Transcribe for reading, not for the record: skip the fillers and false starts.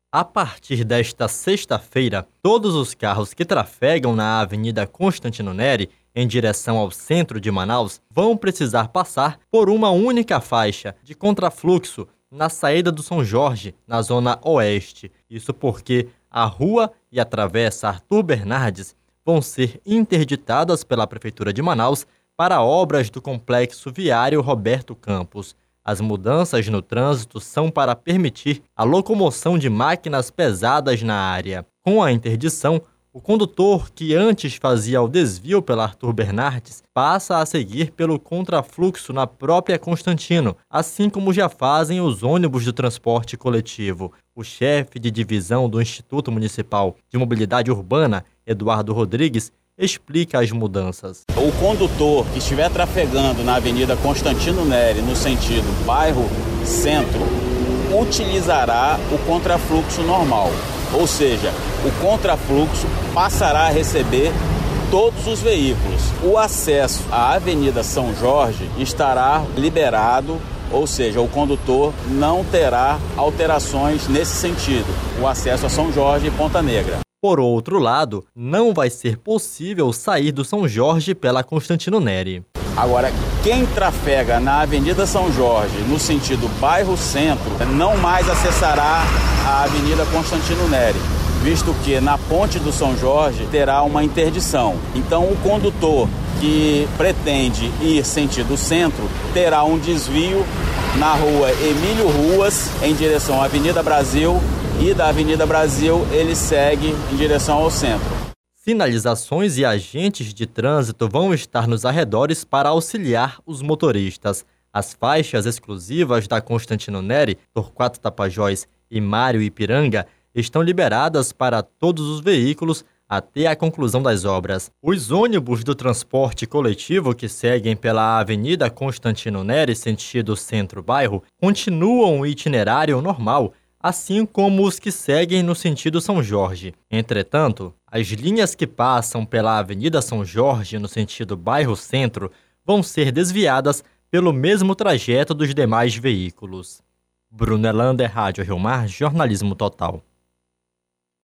A partir desta sexta-feira, todos os carros que trafegam na Avenida Constantino Neri, em direção ao centro de Manaus, vão precisar passar por uma única faixa de contrafluxo na saída do São Jorge, na zona oeste. Isso porque a rua e a travessa Arthur Bernardes vão ser interditadas pela Prefeitura de Manaus para obras do complexo viário Roberto Campos. As mudanças no trânsito são para permitir a locomoção de máquinas pesadas na área. Com a interdição, o condutor que antes fazia o desvio pela Arthur Bernardes passa a seguir pelo contrafluxo na própria Constantino, assim como já fazem os ônibus do transporte coletivo. O chefe de divisão do Instituto Municipal de Mobilidade Urbana, Eduardo Rodrigues, explica as mudanças. O condutor que estiver trafegando na Avenida Constantino Neri, no sentido bairro-centro, utilizará o contrafluxo normal. Ou seja, o contrafluxo passará a receber todos os veículos. O acesso à Avenida São Jorge estará liberado, ou seja, o condutor não terá alterações nesse sentido. O acesso a São Jorge e Ponta Negra. Por outro lado, não vai ser possível sair do São Jorge pela Constantino Neri. Agora, quem trafega na Avenida São Jorge, no sentido bairro-centro, não mais acessará a Avenida Constantino Neri, visto que na ponte do São Jorge terá uma interdição. Então, o condutor que pretende ir sentido centro terá um desvio na rua Emílio Ruas, em direção à Avenida Brasil, e da Avenida Brasil ele segue em direção ao centro. Sinalizações e agentes de trânsito vão estar nos arredores para auxiliar os motoristas. As faixas exclusivas da Constantino Neri, Torquato Tapajós e Mário Ipiranga estão liberadas para todos os veículos até a conclusão das obras. Os ônibus do transporte coletivo que seguem pela Avenida Constantino Neri, sentido centro-bairro, continuam o itinerário normal, assim como os que seguem no sentido São Jorge. Entretanto, as linhas que passam pela Avenida São Jorge no sentido bairro-centro vão ser desviadas pelo mesmo trajeto dos demais veículos. Bruno Elander, Rádio Rio Mar, Jornalismo Total.